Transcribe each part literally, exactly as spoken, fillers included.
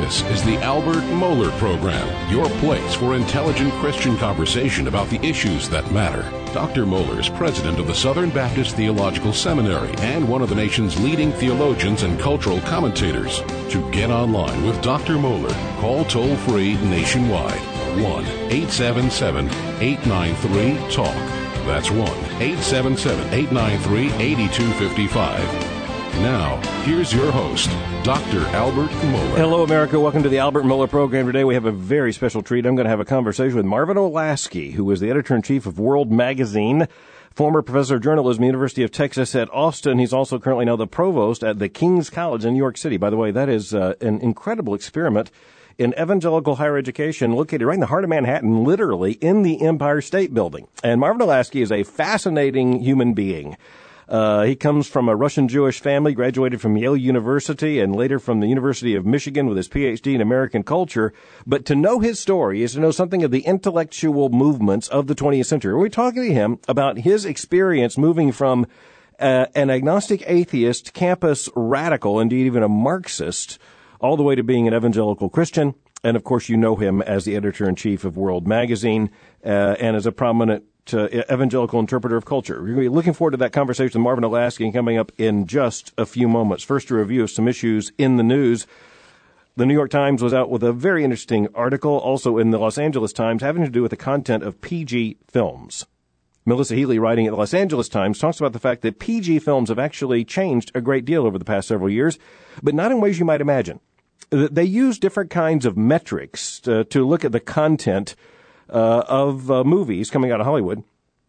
This is the Albert Mohler Program, your place for intelligent Christian conversation about the issues that matter. Doctor Mohler is president of the Southern Baptist Theological Seminary and one of the nation's leading theologians and cultural commentators. To get online with Doctor Mohler, call toll-free nationwide, one eight seven seven, eight nine three, talk. That's one eight seven seven, eight nine three, eight two five five. Now, here's your host, Doctor Albert Mohler. Hello, America. Welcome to the Albert Mohler Program. Today we have a very special treat. I'm going to have a conversation with Marvin Olasky, who is the editor-in-chief of World Magazine, former professor of journalism, University of Texas at Austin. He's also currently now the provost at the King's College in New York City. By the way, that is uh, an incredible experiment in evangelical higher education located right in the heart of Manhattan, literally in the Empire State Building. And Marvin Olasky is a fascinating human being. Uh, he comes from a Russian Jewish family, graduated from Yale University and later from the University of Michigan with his P H D in American culture. But to know his story is to know something of the intellectual movements of the twentieth century. We're talking to him about his experience moving from uh, an agnostic atheist, campus radical, indeed even a Marxist, all the way to being an evangelical Christian. And, of course, you know him as the editor-in-chief of World Magazine uh, and as a prominent Uh, evangelical interpreter of culture. We're going to be looking forward to that conversation with Marvin Olasky coming up in just a few moments. First, a review of some issues in the news. The New York Times was out with a very interesting article, also in the Los Angeles Times, having to do with the content of P G films. Melissa Healy, writing at the Los Angeles Times, talks about the fact that P G films have actually changed a great deal over the past several years, but not in ways you might imagine. They use different kinds of metrics to, to look at the content Uh, of uh, movies coming out of Hollywood.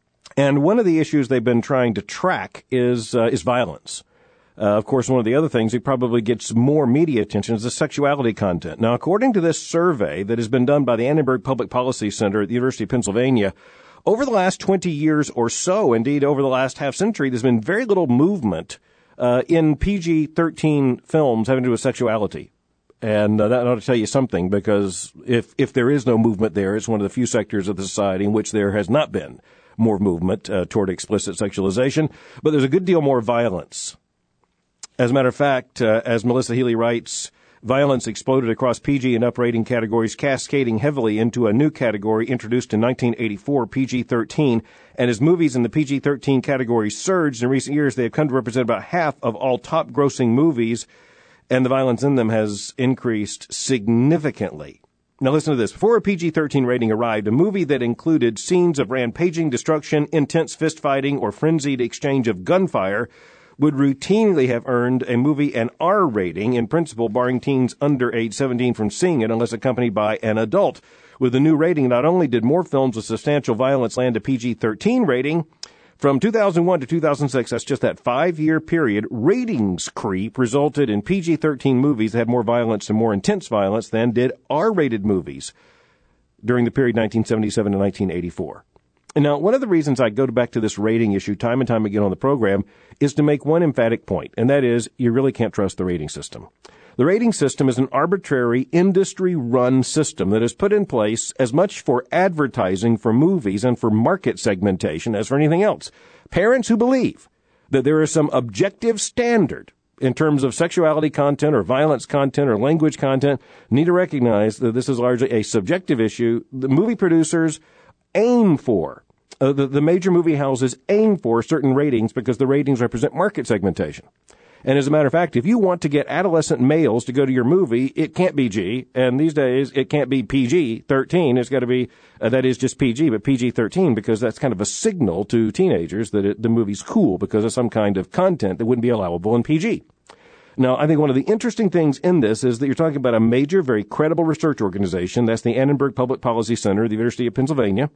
And one of the issues they've been trying to track is uh, is violence. Uh, of course, one of the other things that probably gets more media attention is the sexuality content. Now, according to this survey that has been done by the Annenberg Public Policy Center at the University of Pennsylvania, over the last twenty years or so, indeed over the last half century, there's been very little movement uh, in P G thirteen films having to do with sexuality. And uh, that ought to tell you something, because if if there is no movement there, it's one of the few sectors of the society in which there has not been more movement uh, toward explicit sexualization. But there's a good deal more violence. As a matter of fact, uh, as Melissa Healy writes, violence exploded across P G and up rating categories, cascading heavily into a new category introduced in nineteen eighty-four, P G thirteen. And as movies in the P G thirteen category surged in recent years, they have come to represent about half of all top-grossing movies, and the violence in them has increased significantly. Now listen to this. Before a P G thirteen rating arrived, a movie that included scenes of rampaging, destruction, intense fist-fighting, or frenzied exchange of gunfire would routinely have earned a movie an R rating, in principle barring teens under age seventeen from seeing it unless accompanied by an adult. With the new rating, not only did more films with substantial violence land a P G thirteen rating, from two thousand one to two thousand six, that's just that five-year period, ratings creep resulted in P G thirteen movies that had more violence and more intense violence than did R-rated movies during the period nineteen seventy-seven to nineteen eighty-four. And now, one of the reasons I go back to this rating issue time and time again on the program is to make one emphatic point, and that is you really can't trust the rating system. The rating system is an arbitrary, industry-run system that is put in place as much for advertising for movies and for market segmentation as for anything else. Parents who believe that there is some objective standard in terms of sexuality content or violence content or language content need to recognize that this is largely a subjective issue. The movie producers aim for, uh, the, the major movie houses aim for certain ratings because the ratings represent market segmentation. And as a matter of fact, if you want to get adolescent males to go to your movie, it can't be G. And these days, it can't be P G thirteen. It's got to be, uh, that is just P G, but P G thirteen, because that's kind of a signal to teenagers that it, the movie's cool because of some kind of content that wouldn't be allowable in P G. Now, I think one of the interesting things in this is that you're talking about a major, very credible research organization. That's the Annenberg Public Policy Center at the University of Pennsylvania.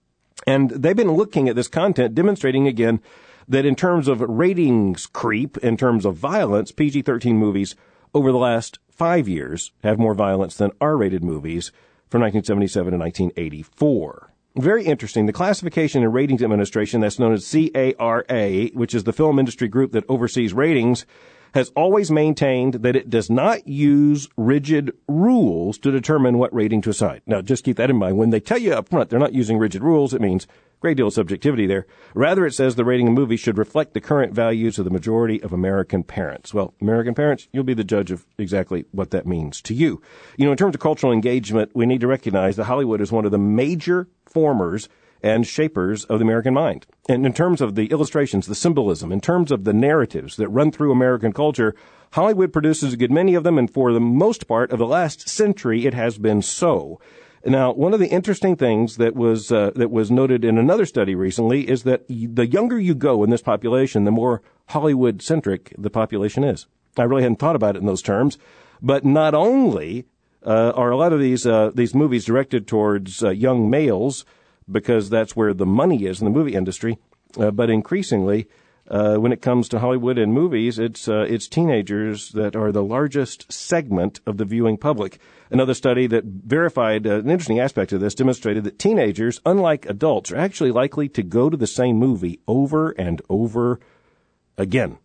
And they've been looking at this content, demonstrating again that in terms of ratings creep, in terms of violence, P G thirteen movies over the last five years have more violence than R-rated movies from nineteen seventy-seven to nineteen eighty-four. Very interesting. The Classification and Ratings Administration, that's known as C A R A, which is the film industry group that oversees ratings, has always maintained that it does not use rigid rules to determine what rating to assign. Now, just keep that in mind. When they tell you up front they're not using rigid rules, it means a great deal of subjectivity there. Rather, it says the rating of movies should reflect the current values of the majority of American parents. Well, American parents, you'll be the judge of exactly what that means to you. You know, in terms of cultural engagement, we need to recognize that Hollywood is one of the major formers and shapers of the American mind. And in terms of the illustrations, the symbolism, in terms of the narratives that run through American culture, Hollywood produces a good many of them, and for the most part of the last century, it has been so. Now, one of the interesting things that was uh, that was noted in another study recently is that the younger you go in this population, the more Hollywood-centric the population is. I really hadn't thought about it in those terms, but not only uh, are a lot of these uh, these movies directed towards uh, young males, because that's where the money is in the movie industry. Uh, but increasingly, uh, when it comes to Hollywood and movies, it's uh, it's teenagers that are the largest segment of the viewing public. Another study that verified uh, an interesting aspect of this demonstrated that teenagers, unlike adults, are actually likely to go to the same movie over and over again.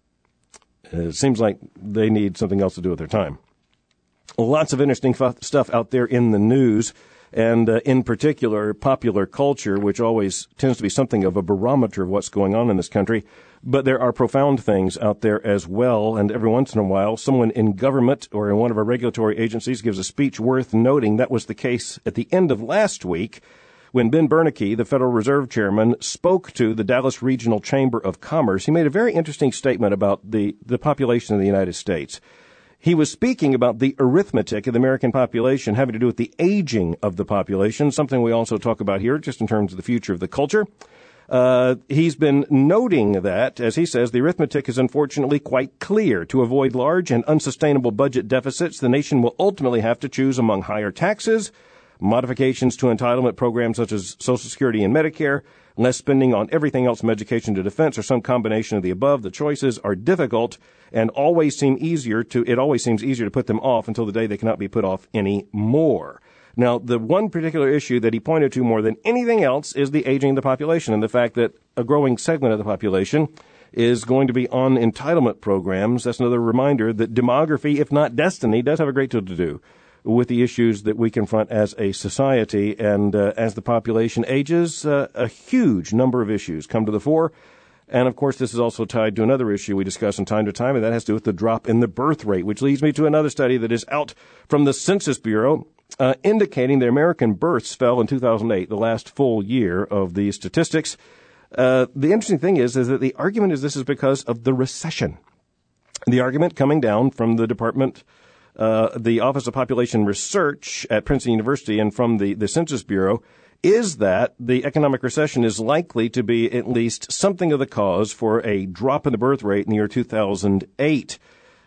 Uh, it seems like they need something else to do with their time. Lots of interesting f- stuff out there in the news. And uh, in particular, popular culture, which always tends to be something of a barometer of what's going on in this country. But there are profound things out there as well. And every once in a while, someone in government or in one of our regulatory agencies gives a speech worth noting. That was the case at the end of last week when Ben Bernanke, the Federal Reserve Chairman, spoke to the Dallas Regional Chamber of Commerce. He made a very interesting statement about the, the population of the United States. He was speaking about the arithmetic of the American population having to do with the aging of the population, something we also talk about here just in terms of the future of the culture. Uh, he's been noting that, as he says, the arithmetic is unfortunately quite clear. To avoid large and unsustainable budget deficits, the nation will ultimately have to choose among higher taxes, modifications to entitlement programs such as Social Security and Medicare, less spending on everything else from education to defense, or some combination of the above. The choices are difficult and always seem easier to, it always seems easier to put them off until the day they cannot be put off anymore. Now, the one particular issue that he pointed to more than anything else is the aging of the population and the fact that a growing segment of the population is going to be on entitlement programs. That's another reminder that demography, if not destiny, does have a great deal to do with the issues that we confront as a society. And uh, as the population ages, uh, a huge number of issues come to the fore. And, of course, this is also tied to another issue we discuss from time to time, and that has to do with the drop in the birth rate, which leads me to another study that is out from the Census Bureau, uh, indicating that American births fell in two thousand eight, the last full year of the statistics. Uh, the interesting thing is, is that the argument is this is because of the recession. The argument coming down from the Department Uh, the Office of Population Research at Princeton University and from the, the Census Bureau is that the economic recession is likely to be at least something of the cause for a drop in the birth rate in the year two thousand eight.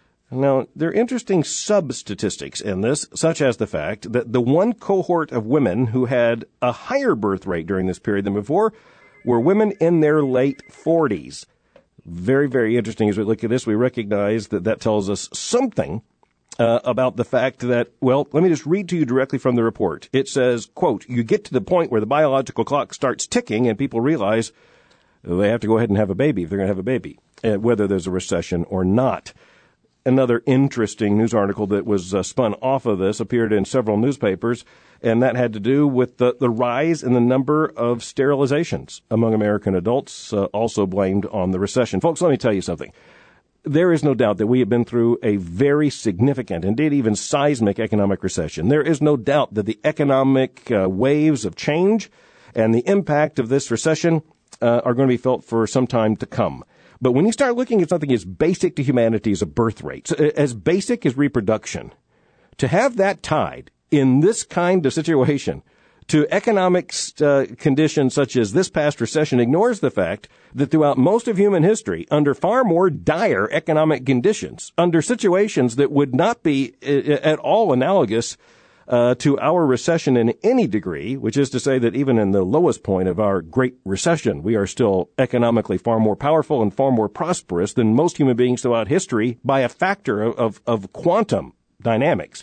Now, there are interesting sub-statistics in this, such as the fact that the one cohort of women who had a higher birth rate during this period than before were women in their late forties. Very, very interesting. As we look at this, we recognize that that tells us something Uh, about the fact that, well, let me just read to you directly from the report. It says, quote, you get to the point where the biological clock starts ticking and people realize they have to go ahead and have a baby if they're going to have a baby, uh, whether there's a recession or not. Another interesting news article that was uh, spun off of this appeared in several newspapers, and that had to do with the, the rise in the number of sterilizations among American adults, uh, also blamed on the recession. Folks, let me tell you something. There is no doubt that we have been through a very significant, indeed even seismic economic recession. There is no doubt that the economic uh, waves of change and the impact of this recession uh, are going to be felt for some time to come. But when you start looking at something as basic to humanity as a birth rate, as basic as reproduction, to have that tied in this kind of situation to economic uh, conditions such as this past recession ignores the fact that throughout most of human history, under far more dire economic conditions, under situations that would not be uh, at all analogous uh, to our recession in any degree, which is to say that even in the lowest point of our Great Recession, we are still economically far more powerful and far more prosperous than most human beings throughout history by a factor of, of, of quantum dynamics.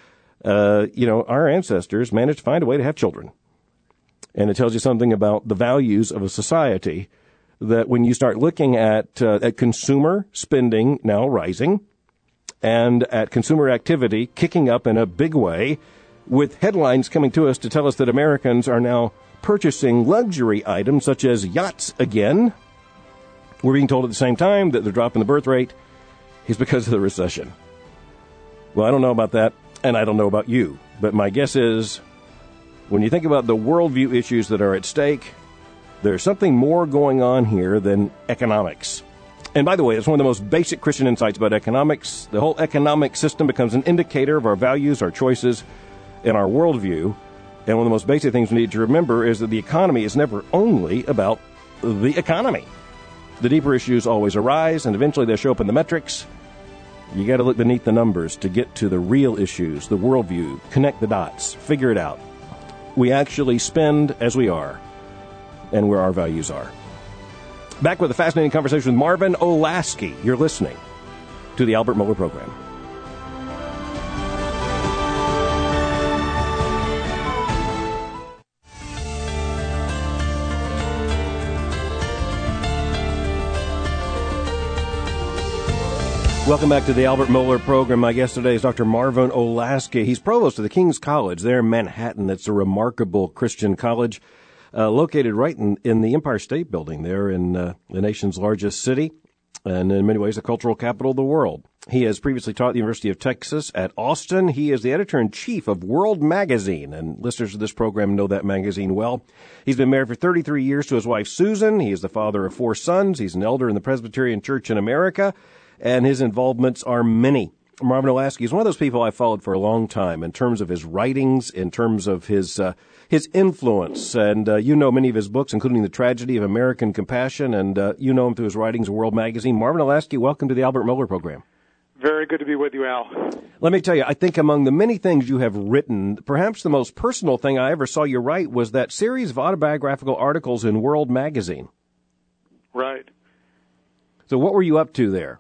Uh, you know, our ancestors managed to find a way to have children. And it tells you something about the values of a society that when you start looking at, uh, at consumer spending now rising and at consumer activity kicking up in a big way, with headlines coming to us to tell us that Americans are now purchasing luxury items such as yachts again, we're being told at the same time that the drop in the birth rate is because of the recession. Well, I don't know about that, and I don't know about you, but my guess is when you think about the worldview issues that are at stake, there's something more going on here than economics. And by the way, it's one of the most basic Christian insights about economics. The whole economic system becomes an indicator of our values, our choices, and our worldview. And one of the most basic things we need to remember is that the economy is never only about the economy. The deeper issues always arise, and eventually they show up in the metrics. You got to look beneath the numbers to get to the real issues, the worldview, connect the dots, figure it out. We actually spend as we are and where our values are. Back with a fascinating conversation with Marvin Olasky. You're listening to the Albert Mohler Program. Welcome back to the Albert Mohler Program. My guest today is Doctor Marvin Olasky. He's provost of the King's College there in Manhattan. It's a remarkable Christian college uh, located right in, in the Empire State Building there in uh, the nation's largest city and in many ways the cultural capital of the world. He has previously taught at the University of Texas at Austin. He is the editor-in-chief of World Magazine, and listeners to this program know that magazine well. He's been married for thirty-three years to his wife, Susan. He is the father of four sons. He's an elder in the Presbyterian Church in America, and his involvements are many. Marvin Olasky is one of those people I followed for a long time in terms of his writings, in terms of his uh, his influence. And uh, you know many of his books, including The Tragedy of American Compassion, and uh, you know him through his writings in World Magazine. Marvin Olasky, welcome to the Albert Mohler Program. Very good to be with you, Al. Let me tell you, I think among the many things you have written, perhaps the most personal thing I ever saw you write was that series of autobiographical articles in World Magazine. Right. So what were you up to there?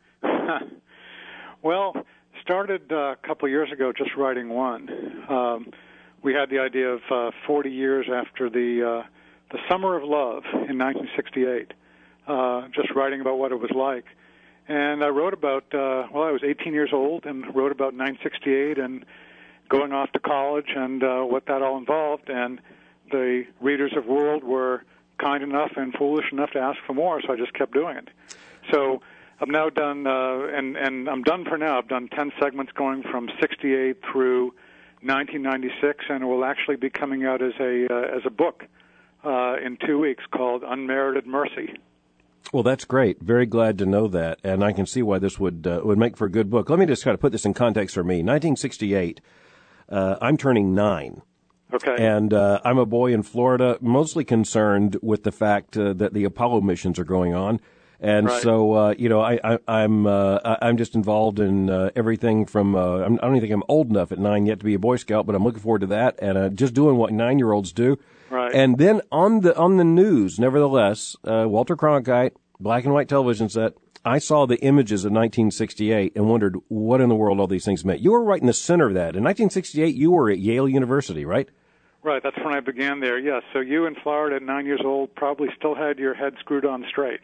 Well, started uh, a couple of years ago just writing one. Um, we had the idea of uh, forty years after the uh, the Summer of Love in nineteen sixty-eight, uh, just writing about what it was like. And I wrote about, uh, well, I was eighteen years old and wrote about nineteen sixty-eight and going off to college and uh, what that all involved. And the readers of World were kind enough and foolish enough to ask for more, so I just kept doing it. So I've now done, uh, and, and I'm done for now. I've done ten segments going from sixty-eight through nineteen ninety-six, and it will actually be coming out as a uh, as a book uh, in two weeks called Unmerited Mercy. Well, that's great. Very glad to know that, and I can see why this would uh, would make for a good book. Let me just kind of put this in context for me. nineteen sixty-eight, uh, I'm turning nine. Okay. And uh, I'm a boy in Florida, mostly concerned with the fact uh, that the Apollo missions are going on. And right. so, uh, you know, I, I, I'm uh, I'm just involved in uh, everything from, uh, I'm, I don't even think I'm old enough at nine yet to be a Boy Scout, but I'm looking forward to that and uh, just doing what nine-year-olds do. Right. And then on the on the news, nevertheless, uh, Walter Cronkite, black and white television set, I saw the images of nineteen sixty-eight and wondered what in the world all these things meant. You were right in the center of that. In nineteen sixty-eight, you were at Yale University, right? Right, that's when I began there, yes. So you in Florida at nine years old probably still had your head screwed on straight.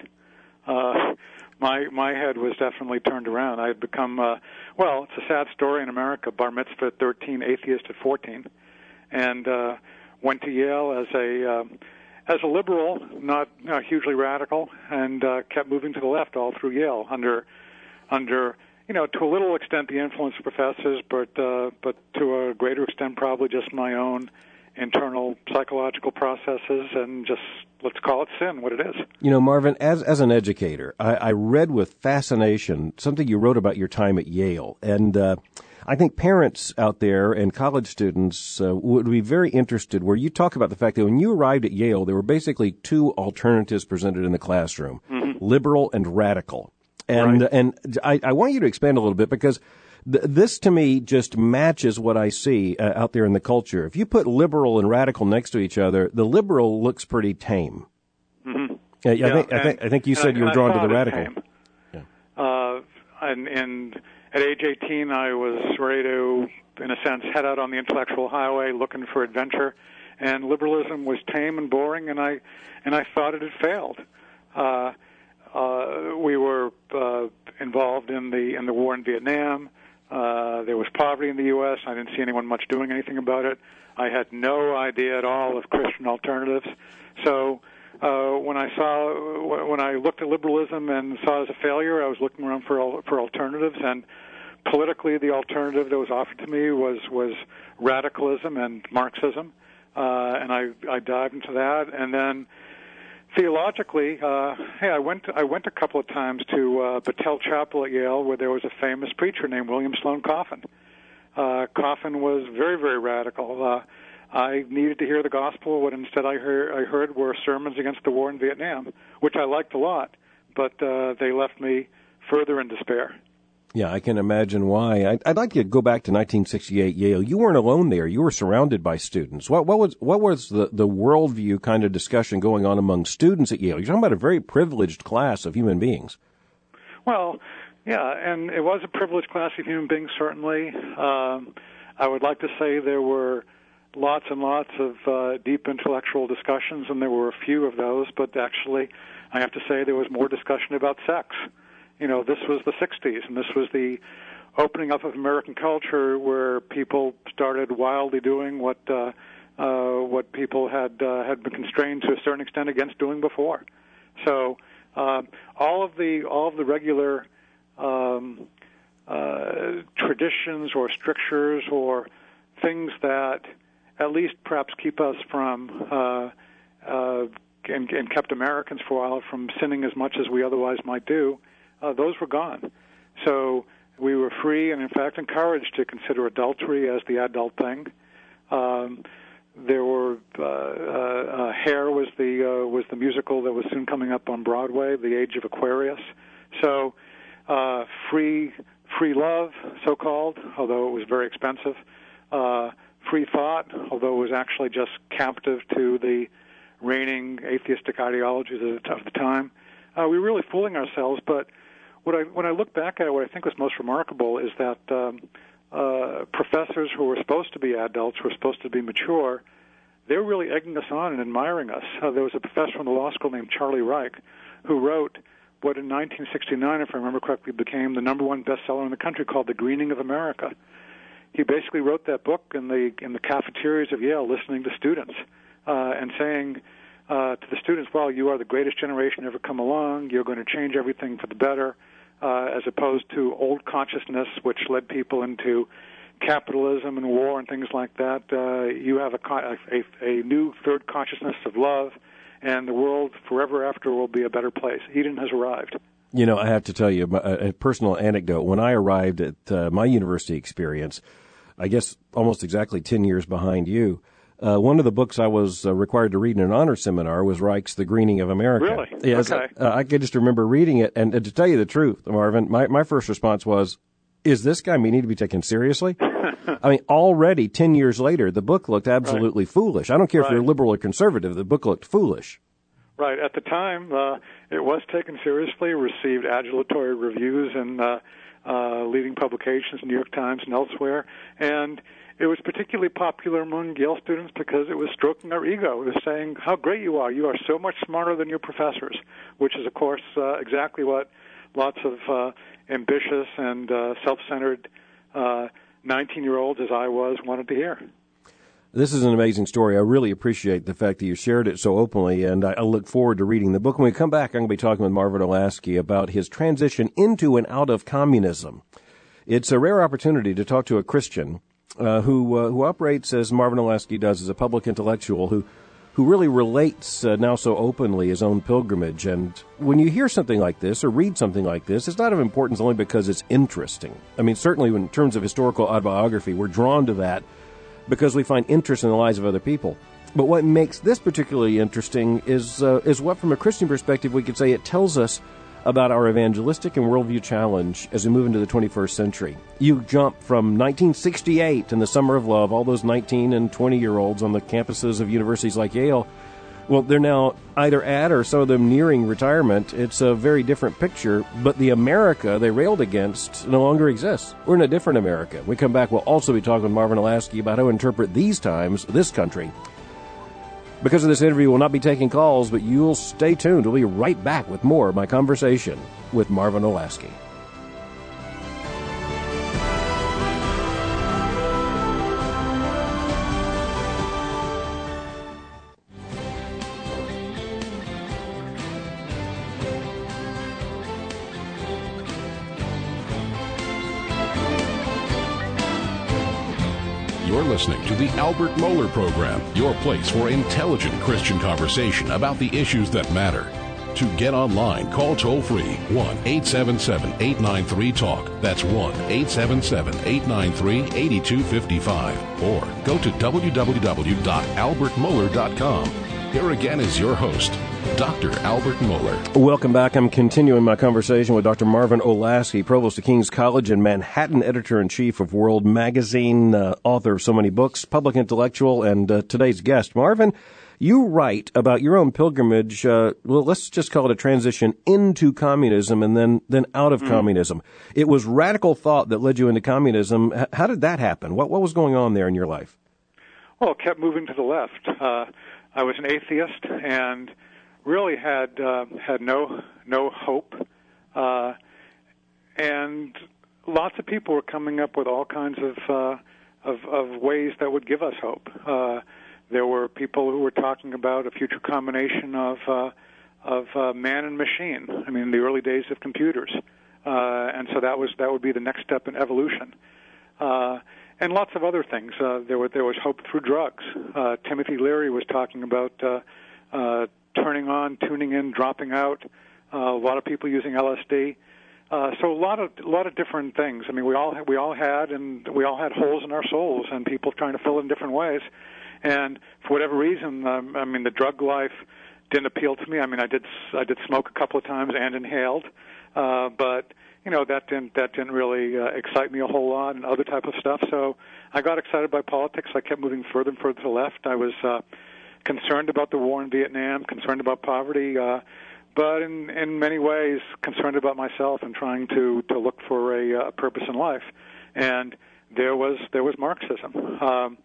Uh, my my head was definitely turned around. I had become, uh, well, it's a sad story in America, bar mitzvah at thirteen, atheist at fourteen, and uh, went to Yale as a um, as a liberal, not uh, hugely radical, and uh, kept moving to the left all through Yale under under you know to a little extent the influence of professors, but uh, but to a greater extent probably just my own internal psychological processes and just, let's call it sin, what it is. You know, Marvin, as as an educator, I, I read with fascination something you wrote about your time at Yale. And uh, I think parents out there and college students uh, would be very interested where you talk about the fact that when you arrived at Yale, there were basically two alternatives presented in the classroom, mm-hmm. liberal and radical. And, right. and I, I want you to expand a little bit because this, to me, just matches what I see uh, out there in the culture. If you put liberal and radical next to each other, the liberal looks pretty tame. Mm-hmm. Uh, yeah, I, think, and, I, think, I think you said I, you were drawn to the it radical. Tame. Yeah. Uh, and, and at age eighteen, I was ready to, in a sense, head out on the intellectual highway looking for adventure. And liberalism was tame and boring, and I and I thought it had failed. Uh, uh, we were uh, involved in the in the war in Vietnam. Uh, there was poverty in the U S I didn't see anyone much doing anything about it. I had no idea at all of Christian alternatives. So uh, when I saw, when I looked at liberalism and saw it as a failure, I was looking around for for alternatives. And politically, the alternative that was offered to me was was radicalism and Marxism. Uh, and I, I dived into that. And then theologically, uh, hey, I went I went a couple of times to uh, Battelle Chapel at Yale, where there was a famous preacher named William Sloane Coffin. Uh, Coffin was very, very radical. Uh, I needed to hear the gospel. What instead I heard, I heard were sermons against the war in Vietnam, which I liked a lot, but uh, they left me further in despair. Yeah, I can imagine why. I'd, I'd like to go back to nineteen sixty-eight Yale. You weren't alone there. You were surrounded by students. What, what was what was the, the worldview kind of discussion going on among students at Yale? You're talking about a very privileged class of human beings. Well, yeah, and it was a privileged class of human beings, certainly. Um, I would like to say there were lots and lots of uh, deep intellectual discussions, and there were a few of those, but actually I have to say there was more discussion about sex. You know, this was the sixties, and this was the opening up of American culture where people started wildly doing what uh, uh, what people had uh, had been constrained to a certain extent against doing before. So uh, all of the all of the regular um, uh, traditions or strictures or things that at least perhaps keep us from uh, uh, and, and kept Americans for a while from sinning as much as we otherwise might do. Uh, those were gone. So we were free and, in fact, encouraged to consider adultery as the adult thing. Um, there were uh, uh, uh, Hair was the uh, was the musical that was soon coming up on Broadway, The Age of Aquarius. So uh, free free love, so-called, although it was very expensive. Uh, free thought, although it was actually just captive to the reigning atheistic ideologies of the, of the time. Uh, we were really fooling ourselves, but What I, when I look back at it, what I think was most remarkable is that um, uh, professors who were supposed to be adults, who were supposed to be mature, they were really egging us on and admiring us. Uh, there was a professor in the law school named Charlie Reich who wrote what in nineteen sixty-nine, if I remember correctly, became the number one bestseller in the country called The Greening of America. He basically wrote that book in the in the cafeterias of Yale listening to students uh, and saying uh, to the students, well, you are the greatest generation ever come along. You're going to change everything for the better. Uh, as opposed to old consciousness, which led people into capitalism and war and things like that. Uh, you have a, a, a new third consciousness of love, and the world forever after will be a better place. Eden has arrived. You know, I have to tell you a, a personal anecdote. When I arrived at uh, my university experience, I guess almost exactly ten years behind you, Uh, one of the books I was uh, required to read in an honor seminar was Reich's The Greening of America. Really? Yes. Okay. Uh, I could just remember reading it, and, and to tell you the truth, Marvin, my, my first response was, is this guy meaning to be taken seriously? I mean, already ten years later, the book looked absolutely right. foolish. I don't care right. if you're liberal or conservative, the book looked foolish. Right. At the time, uh, it was taken seriously, received adulatory reviews in uh, uh, leading publications, New York Times and elsewhere, and it was particularly popular among Yale students because it was stroking our ego. It was saying how great you are. You are so much smarter than your professors, which is, of course, uh, exactly what lots of uh, ambitious and uh, self-centered uh, nineteen-year-olds, as I was, wanted to hear. This is an amazing story. I really appreciate the fact that you shared it so openly, and I, I look forward to reading the book. When we come back, I'm going to be talking with Marvin Olasky about his transition into and out of communism. It's a rare opportunity to talk to a Christian Uh, who uh, who operates as Marvin Olasky does as a public intellectual who who really relates uh, now so openly his own pilgrimage. And when you hear something like this or read something like this, it's not of importance only because it's interesting. I mean, certainly in terms of historical autobiography, we're drawn to that because we find interest in the lives of other people. But what makes this particularly interesting is uh, is what, from a Christian perspective, we could say it tells us about our evangelistic and worldview challenge as we move into the twenty-first century. You jump from nineteen sixty-eight and the Summer of Love, all those nineteen and twenty-year-olds on the campuses of universities like Yale. Well, they're now either at or some of them nearing retirement. It's a very different picture, but the America they railed against no longer exists. We're in a different America. When we come back, we'll also be talking with Marvin Olasky about how to interpret these times, this country. Because of this interview, we'll not be taking calls, but you'll stay tuned. We'll be right back with more of my conversation with Marvin Olasky. You're listening to the Albert Mohler Program, your place for intelligent Christian conversation about the issues that matter. To get online, call toll-free one eight seven seven, eight nine three, TALK. That's one eight seven seven, eight nine three, eight two five five. Or go to w w w dot albert mohler dot com. Here again is your host, Doctor Albert Mohler. Welcome back. I'm continuing my conversation with Doctor Marvin Olasky, Provost of King's College and Manhattan Editor-in-Chief of World Magazine, uh, author of so many books, public intellectual, and uh, today's guest. Marvin, you write about your own pilgrimage, uh, well, let's just call it a transition into communism and then, then out of mm. communism. It was radical thought that led you into communism. H- how did that happen? What, what was going on there in your life? Well, it kept moving to the left. Uh, I was an atheist and really had uh, had no no hope, uh, and lots of people were coming up with all kinds of uh, of, of ways that would give us hope. Uh, there were people who were talking about a future combination of uh, of uh, man and machine. I mean, the early days of computers, uh, and so that was that would be the next step in evolution. Uh, And lots of other things. Uh, there, were, there was hope through drugs. Uh, Timothy Leary was talking about uh, uh, turning on, tuning in, dropping out. Uh, a lot of people using L S D. Uh, so a lot of a lot of different things. I mean, we all we all had and we all had holes in our souls, and people trying to fill it in different ways. And for whatever reason, um, I mean, the drug life didn't appeal to me. I mean, I did I did smoke a couple of times and inhaled, uh, but. You know, that didn't that didn't really uh, excite me a whole lot, and other type of stuff. So I got excited by politics. I kept moving further and further to the left. I was uh, concerned about the war in Vietnam, concerned about poverty, uh, but in in many ways concerned about myself and trying to to look for a, a purpose in life. And there was there was Marxism. Um,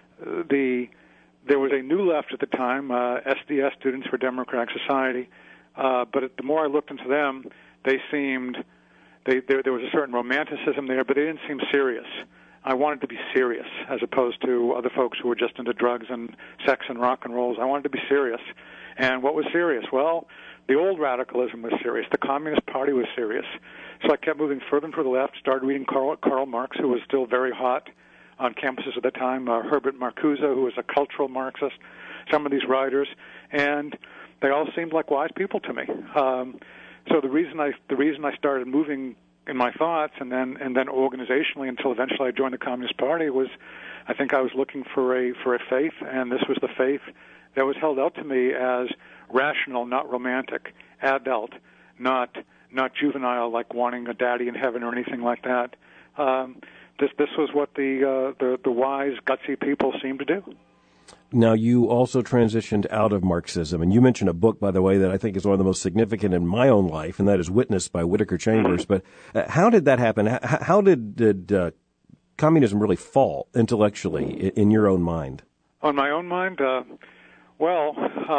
the there was a new left at the time, uh, S D S, Students for Democratic Society. Uh, but the more I looked into them, they seemed They, there, there was a certain romanticism there, but they didn't seem serious. I wanted to be serious, as opposed to other folks who were just into drugs and sex and rock and rolls. I wanted to be serious. And what was serious? Well, the old radicalism was serious. The Communist Party was serious. So I kept moving further and further left, started reading Karl, Karl Marx, who was still very hot on campuses at the time, uh, Herbert Marcuse, who was a cultural Marxist, some of these writers, and they all seemed like wise people to me. Um, So the reason I the reason I started moving in my thoughts and then and then organizationally until eventually I joined the Communist Party was I think I was looking for a for a faith, and this was the faith that was held out to me as rational, not romantic, adult, not not juvenile, like wanting a daddy in heaven or anything like that. Um, this this was what the uh, the the wise, gutsy people seemed to do. Now, you also transitioned out of Marxism, and you mentioned a book, by the way, that I think is one of the most significant in my own life, and that is Witness by Whittaker Chambers. But uh, how did that happen? How, how did, did uh, communism really fall intellectually in, in your own mind? On my own mind? Uh, well,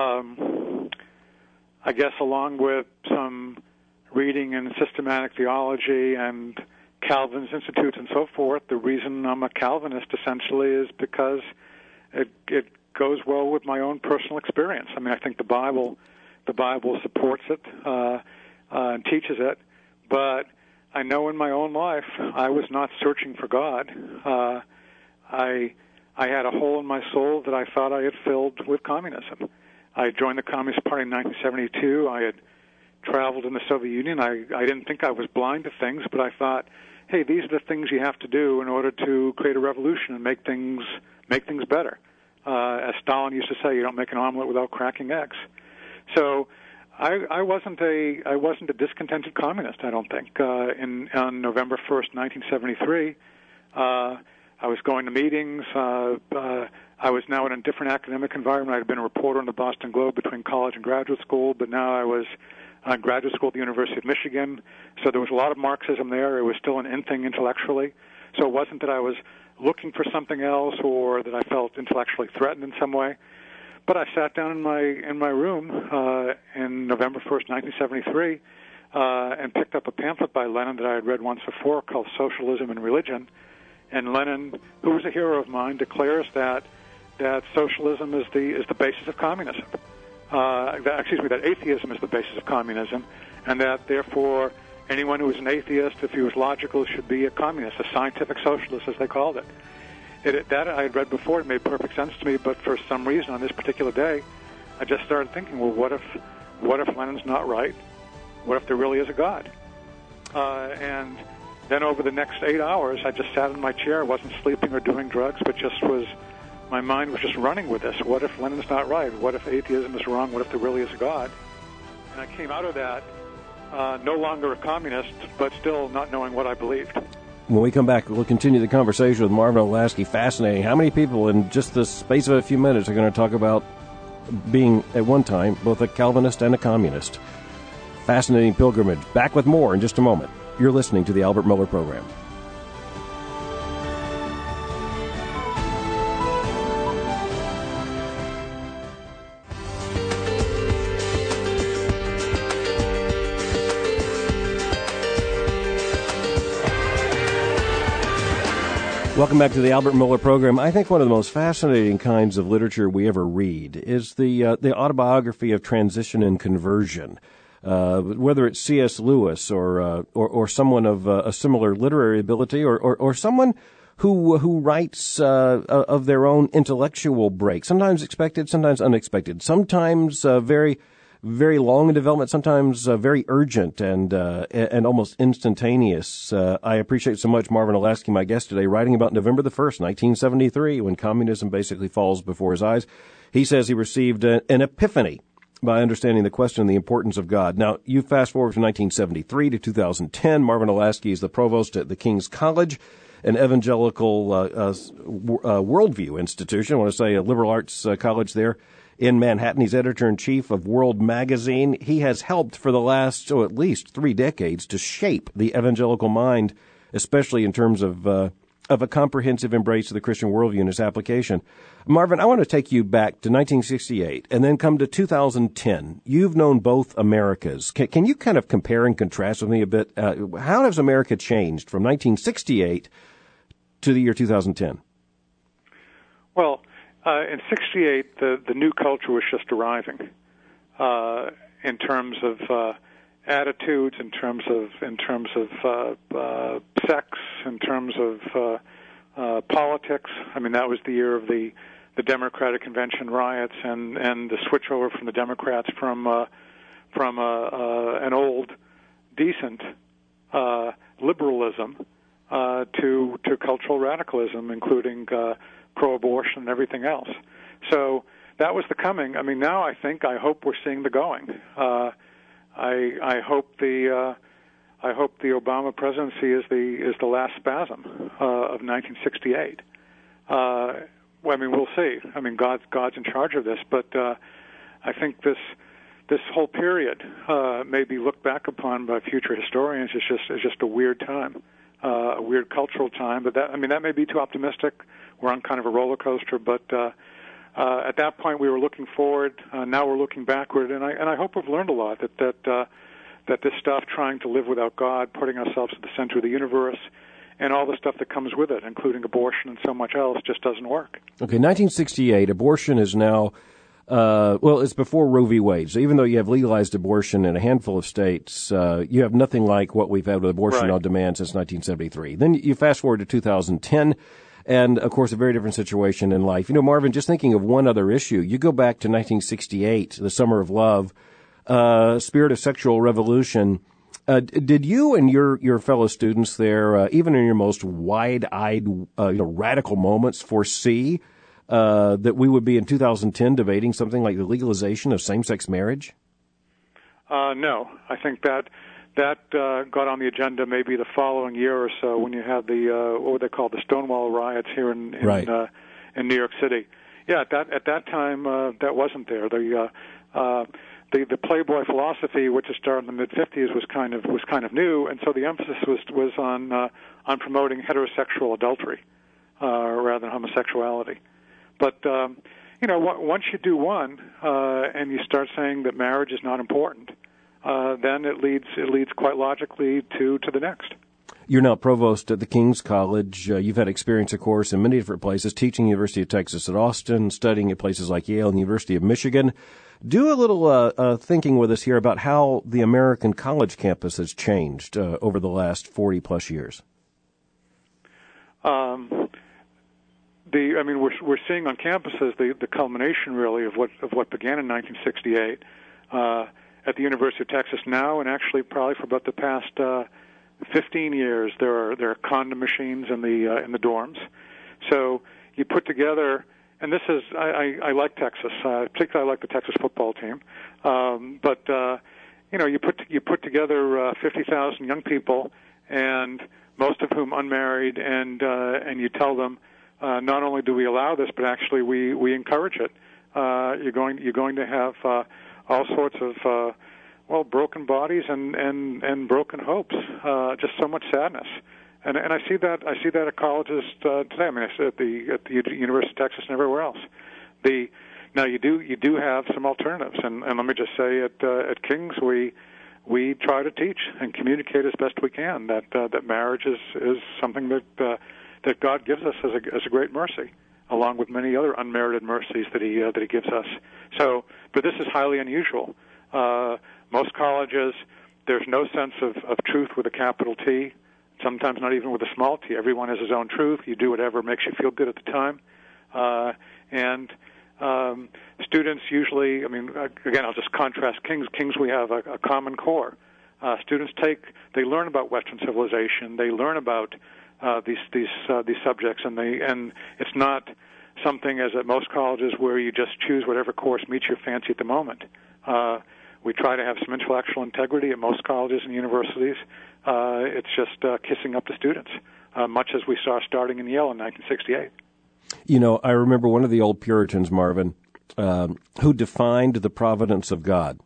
um, I guess along with some reading in systematic theology and Calvin's Institutes and so forth, the reason I'm a Calvinist essentially is because it, it goes well with my own personal experience. I mean, I think the Bible, the Bible supports it uh, uh, and teaches it, but I know in my own life I was not searching for God. Uh, I I had a hole in my soul that I thought I had filled with communism. I joined the Communist Party in nineteen seventy-two. I had traveled in the Soviet Union. I, I didn't think I was blind to things, but I thought, hey, these are the things you have to do in order to create a revolution and make things make things better. Uh, as Stalin used to say, you don't make an omelet without cracking eggs. So I, I wasn't a I wasn't a discontented communist, I don't think. Uh, in on November first, nineteen seventy-three, uh, I was going to meetings. Uh, uh, I was now in a different academic environment. I had been a reporter in the Boston Globe between college and graduate school, but now I was in graduate school at the University of Michigan. So there was a lot of Marxism there. It was still an in thing intellectually. So it wasn't that I was looking for something else or that I felt intellectually threatened in some way. but I sat down in my in my room uh, in November first, nineteen seventy-three, uh, and picked up a pamphlet by Lenin that I had read once before called Socialism and Religion. And Lenin, who was a hero of mine, declares that that socialism is the is the basis of communism. Uh, that, excuse me, that atheism is the basis of communism, and that therefore anyone who is an atheist, if he was logical, should be a communist, a scientific socialist, as they called it. It, it that I had read before. It made perfect sense to me, but for some reason on this particular day, I just started thinking, well, what if what if Lenin's not right? What if there really is a God? Uh, and then over the next eight hours, I just sat in my chair. I wasn't sleeping or doing drugs, but just was, my mind was just running with this. What if Lenin's not right? What if atheism is wrong? What if there really is a God? And I came out of that uh, no longer a communist, but still not knowing what I believed. When we come back, we'll continue the conversation with Marvin Olasky. Fascinating. How many people in just the space of a few minutes are going to talk about being, at one time, both a Calvinist and a communist? Fascinating pilgrimage. Back with more in just a moment. You're listening to the Albert Mohler Program. Welcome back to the Albert Mohler Program. I think one of the most fascinating kinds of literature we ever read is the uh, the autobiography of transition and conversion. Uh, whether it's C S. Lewis or uh, or, or someone of uh, a similar literary ability, or, or, or someone who who writes uh, of their own intellectual break, sometimes expected, sometimes unexpected, sometimes uh, very very long in development, sometimes uh, very urgent and uh, and almost instantaneous. Uh, I appreciate so much Marvin Olasky, my guest today, writing about November the first, nineteen seventy-three, when communism basically falls before his eyes. He says he received a, an epiphany by understanding the question of the importance of God. Now, you fast forward from nineteen seventy-three to two thousand ten. Marvin Olasky is the provost at the King's College, an evangelical uh, uh, uh, worldview institution. I want to say a liberal arts uh, college there in Manhattan. He's editor-in-chief of World Magazine. He has helped for the last, oh, at least three decades to shape the evangelical mind, especially in terms of uh, of a comprehensive embrace of the Christian worldview and its application. Marvin, I want to take you back to nineteen sixty-eight and then come to two thousand ten. You've known both Americas. Can, can you kind of compare and contrast with me a bit? Uh, how has America changed from nineteen sixty-eight to the year two thousand ten? Well, uh, in sixty-eight, the, the new culture was just arriving uh, in terms of uh, attitudes, in terms of in terms of uh, uh, sex, in terms of uh, uh, politics. I mean, that was the year of the the Democratic Convention riots and, and the switchover from the Democrats from uh, from uh, uh, an old, decent uh, liberalism uh, to to cultural radicalism, including uh, pro-abortion and everything else. So that was the coming. I mean, now I think, I hope we're seeing the going. Uh, I I hope the uh, I hope the Obama presidency is the is the last spasm uh, of nineteen sixty-eight. Uh, well, I mean, we'll see. I mean, God's God's in charge of this, but uh, I think this this whole period uh, may be looked back upon by future historians as just as just a weird time, uh, a weird cultural time. But that I mean, that may be too optimistic. We're on kind of a roller coaster, but. Uh, Uh, at that point, we were looking forward. Uh, now we're looking backward, and I and I hope we've learned a lot. That that uh, that this stuff, trying to live without God, putting ourselves at the center of the universe, and all the stuff that comes with it, including abortion and so much else, just doesn't work. Okay, nineteen sixty-eight, abortion is now. Uh, well, it's before Roe v. Wade. So even though you have legalized abortion in a handful of states, uh, you have nothing like what we've had with abortion right. on demand since nineteen seventy-three. Then you fast forward to two thousand ten. And, of course, a very different situation in life. You know, Marvin, just thinking of one other issue, you go back to nineteen sixty-eight, the Summer of Love, uh, Spirit of Sexual Revolution. Uh, did you and your, your fellow students there, uh, even in your most wide-eyed, uh, you know, radical moments, foresee uh, that we would be in two thousand ten debating something like the legalization of same-sex marriage? Uh, no. I think that... That uh, got on the agenda maybe the following year or so when you had the uh, what would they call the Stonewall riots here in in, right. uh, in New York City. Yeah, at that at that time uh, that wasn't there. The uh, uh, the the Playboy philosophy, which had started in the mid fifties, was kind of was kind of new, and so the emphasis was was on uh, on promoting heterosexual adultery uh, rather than homosexuality. But um, you know, w- once you do one uh, and you start saying that marriage is not important, uh, then it leads it leads quite logically to, to the next. You're now provost at the King's College. Uh, you've had experience, of course, in many different places, teaching University of Texas at Austin, studying at places like Yale and the University of Michigan. Do a little uh, uh, thinking with us here about how the American college campus has changed uh, over the last forty-plus years. Um, the, I mean, we're we're seeing on campuses the, the culmination, really, of what of what began in nineteen sixty-eight uh, at the University of Texas now, and actually probably for about the past uh, fifteen years, there are there are condom machines in the uh, in the dorms. So you put together, and this is I, I, I like Texas, uh, particularly I like the Texas football team, um, but uh, you know you put you put together uh, fifty thousand young people, and most of whom unmarried, and uh, and you tell them uh, not only do we allow this, but actually we, we encourage it. Uh, you're going you're going to have uh, all sorts of uh, well broken bodies and, and, and broken hopes. Uh, just so much sadness, and and I see that I see that at colleges uh, today. I mean, I see it at the at the University of Texas and everywhere else. The now you do you do have some alternatives, and, and let me just say at uh, at King's we. We try to teach and communicate as best we can that uh, that marriage is, is something that uh, that God gives us as a as a great mercy, along with many other unmerited mercies that He uh, that He gives us. So, but this is highly unusual. Uh, most colleges, there's no sense of, of truth with a capital T. Sometimes not even with a small T. Everyone has his own truth. You do whatever makes you feel good at the time, uh, and. Um, students usually, I mean, again, I'll just contrast King's. King's, we have a, a common core. Uh, students take, they learn about Western civilization. They learn about uh, these these uh, these subjects, and they and it's not something as at most colleges where you just choose whatever course meets your fancy at the moment. Uh, we try to have some intellectual integrity at most colleges and universities. Uh, it's just uh, kissing up to students, uh, much as we saw starting in Yale in nineteen sixty-eight. You know, I remember one of the old Puritans, Marvin, um, who defined the providence of God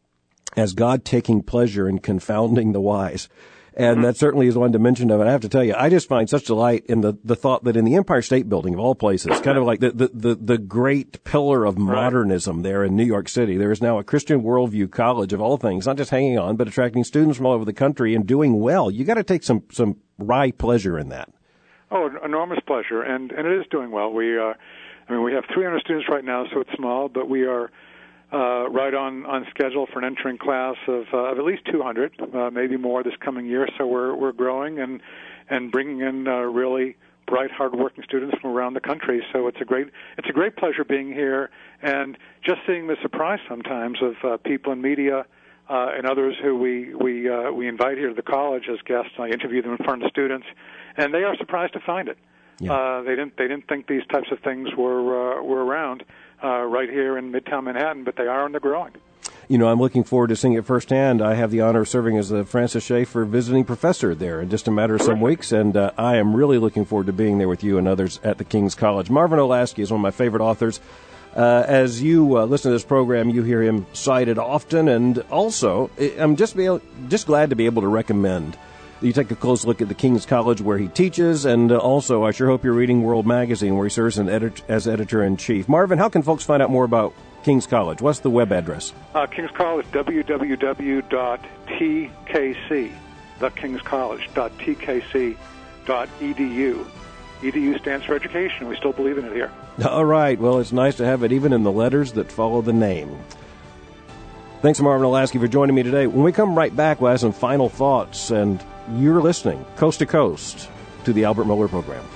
as God taking pleasure in confounding the wise. And mm-hmm. that certainly is one dimension of it. I have to tell you, I just find such delight in the, the thought that in the Empire State Building, of all places, kind of like the, the, the, the great pillar of modernism there in New York City, there is now a Christian worldview college of all things, not just hanging on, but attracting students from all over the country and doing well. You got to take some, some wry pleasure in that. Oh, enormous pleasure, and, and it is doing well. We, uh, I mean, we have three hundred students right now, so it's small, but we are uh, right on, on schedule for an entering class of, uh, of at least two hundred, uh, maybe more this coming year. So we're we're growing and and bringing in uh, really bright, hardworking students from around the country. So it's a great it's a great pleasure being here, and just seeing the surprise sometimes of uh, people in media. Uh, and others who we we uh, we invite here to the college as guests. I interview them in front of students, and they are surprised to find it. Yeah. Uh, they didn't they didn't think these types of things were uh, were around uh, right here in Midtown Manhattan, but they are, and they're growing. You know, I'm looking forward to seeing it firsthand. I have the honor of serving as the Francis Schaeffer visiting professor there in just a matter of some weeks, and uh, I am really looking forward to being there with you and others at the King's College. Marvin Olasky is one of my favorite authors. Uh, as you uh, listen to this program, you hear him cited often, and also, I'm just be able, just glad to be able to recommend that you take a close look at the King's College where he teaches, and uh, also, I sure hope you're reading World Magazine where he serves an edit- as editor-in-chief. Marvin, how can folks find out more about King's College? What's the web address? Uh, King's College, w w w dot t k c, the King's College, dot t k c dot e d u. E D U stands for education. We still believe in it here. All right. Well, it's nice to have it even in the letters that follow the name. Thanks, Marvin Olasky, for joining me today. When we come right back, we'll have some final thoughts, and you're listening coast to coast to the Albert Mohler Program.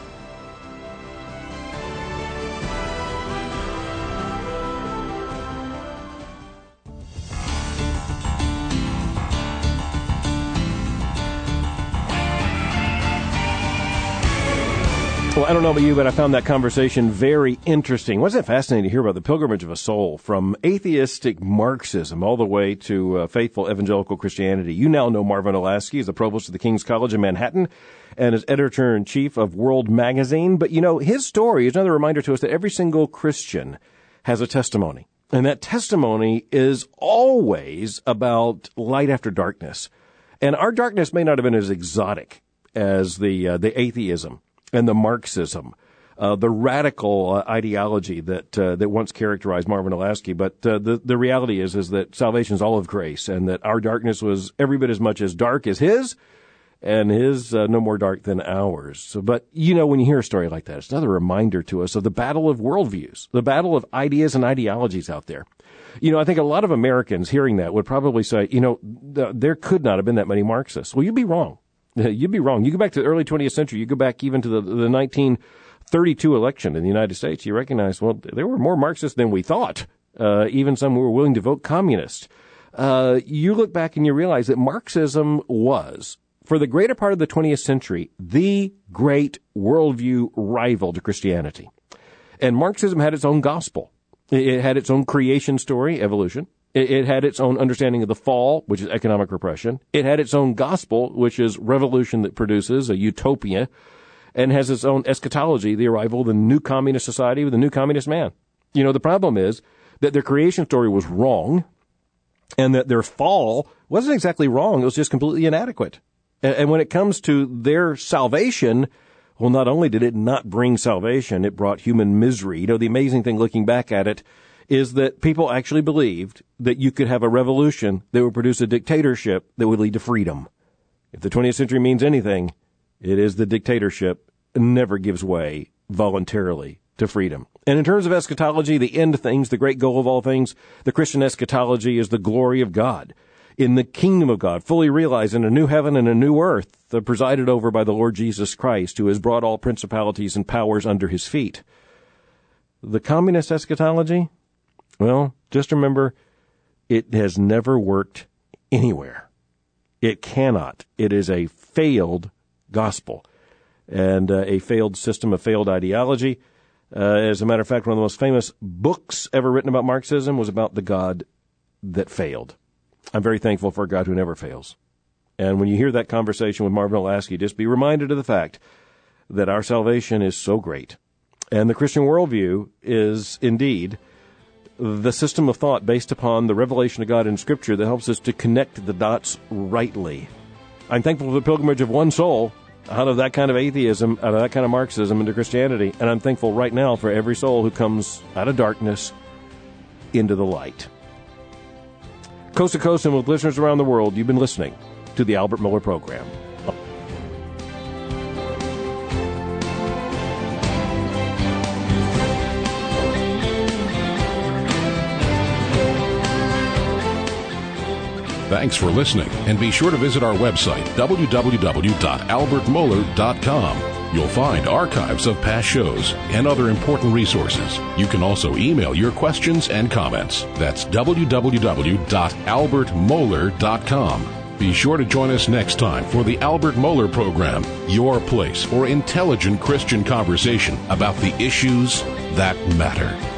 Well, I don't know about you, but I found that conversation very interesting. Wasn't it fascinating to hear about the pilgrimage of a soul from atheistic Marxism all the way to uh, faithful evangelical Christianity? You now know Marvin Olasky as the provost of the King's College in Manhattan and as editor-in-chief of World Magazine. But, you know, his story is another reminder to us that every single Christian has a testimony. And that testimony is always about light after darkness. And our darkness may not have been as exotic as the uh, the atheism and the Marxism uh, the radical uh, ideology that uh, that once characterized Marvin Olasky. But uh, the the reality is is that salvation is all of grace, and that our darkness was every bit as much as dark as his, and his uh, no more dark than ours. So, but you know, when you hear a story like that, it's another reminder to us of the battle of worldviews, the battle of ideas and ideologies out there. You know, I think a lot of Americans hearing that would probably say, you know, th- there could not have been that many Marxists. Well, you'd be wrong. You'd be wrong. You go back to the early twentieth century. You go back even to the, the nineteen thirty-two election in the United States. You recognize, well, there were more Marxists than we thought, uh, even some who were willing to vote communist. Uh, you look back and you realize that Marxism was, for the greater part of the twentieth century, the great worldview rival to Christianity. And Marxism had its own gospel. It had its own creation story, evolution. It had its own understanding of the fall, which is economic repression. It had its own gospel, which is revolution that produces a utopia, and has its own eschatology, the arrival of the new communist society with a new communist man. You know, the problem is that their creation story was wrong, and that their fall wasn't exactly wrong. It was just completely inadequate. And when it comes to their salvation, well, not only did it not bring salvation, it brought human misery. You know, the amazing thing looking back at it is that people actually believed that you could have a revolution that would produce a dictatorship that would lead to freedom. If the twentieth century means anything, it is the dictatorship never gives way voluntarily to freedom. And in terms of eschatology, the end of things, the great goal of all things, the Christian eschatology is the glory of God in the kingdom of God, fully realized in a new heaven and a new earth, uh, presided over by the Lord Jesus Christ, who has brought all principalities and powers under his feet. The communist eschatology, well, just remember, it has never worked anywhere. It cannot. It is a failed gospel and uh, a failed system, a failed ideology. Uh, as a matter of fact, one of the most famous books ever written about Marxism was about the God that failed. I'm very thankful for a God who never fails. And when you hear that conversation with Marvin Olasky, just be reminded of the fact that our salvation is so great. And the Christian worldview is indeed the system of thought based upon the revelation of God in Scripture that helps us to connect the dots rightly. I'm thankful for the pilgrimage of one soul out of that kind of atheism, out of that kind of Marxism into Christianity. And I'm thankful right now for every soul who comes out of darkness into the light. Coast to coast and with listeners around the world, you've been listening to the Albert Mohler Program. Thanks for listening, and be sure to visit our website, w w w dot albert mohler dot com. You'll find archives of past shows and other important resources. You can also email your questions and comments. That's w w w dot albert mohler dot com. Be sure to join us next time for the Albert Mohler Program, your place for intelligent Christian conversation about the issues that matter.